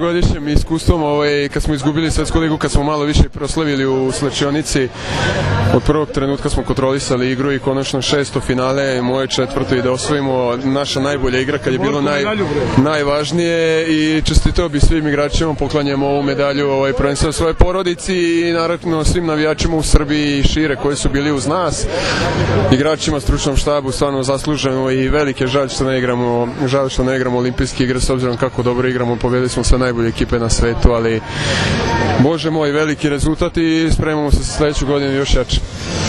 višegodišnjem iskustvom, kad smo izgubili svetsku ligu, kad smo malo više proslavili u slačionici, od prvog trenutka smo kontrolisali igru i konačno 6. finale, moje 4. i da osvojimo naša najbolja igra kad je bilo najvažnije i čestitao bi svim igračima, poklanjamo ovu medalju prvenstveno svoje porodici i naravno svim navijačima u Srbiji i šire koji su bili uz nas, igračima, stručnom štabu, stvarno zasluženo i velike žal što ne igramo olimpijske igre s obzirom kako dobro igramo, pobedili smo sve najbolje ekipe na svetu, ali Bože moj, veliki rezultat i spremamo se za sledeću godinu još jače.